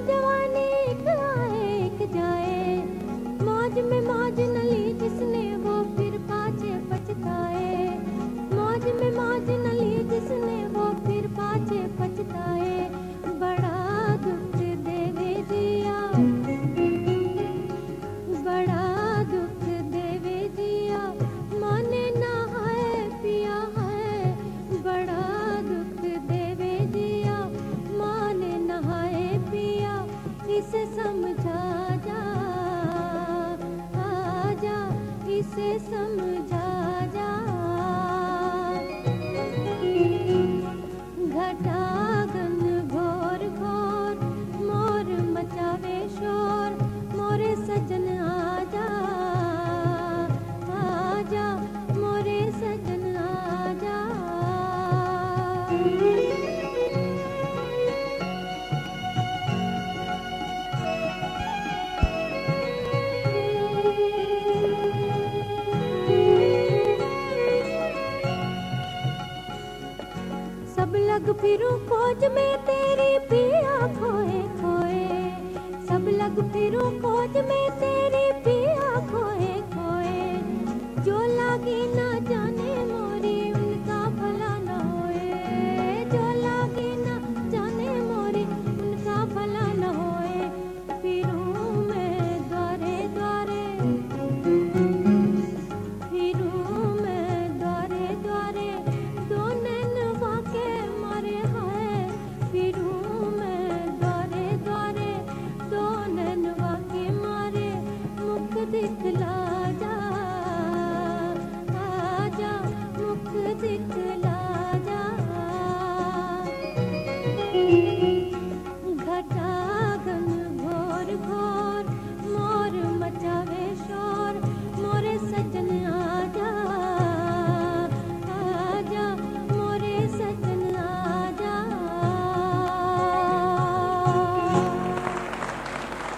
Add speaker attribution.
Speaker 1: जवानी एक आए एक जाए, मौज में मौज न ली जिसने वो फिर पाछे पछताए। मौज में मौज न ली जिसने वो फिर पाछे पछताए। बड़ा दुख देवे जिया, बड़ा दुख देवे जिया, माने ना है पिया है। बड़ा दुख देवे जिया, माने ना है पिया, इसे समझा जा, आजा इसे समझा जा। घटागन घोर घोर मोर मचावे शोर, मोरे सजन आजा, आजा मोरे सजन आजा। सब लग फिरूं खोज में तेरी पिया खोए खोए, सब लग फिरूं खोज में तेरी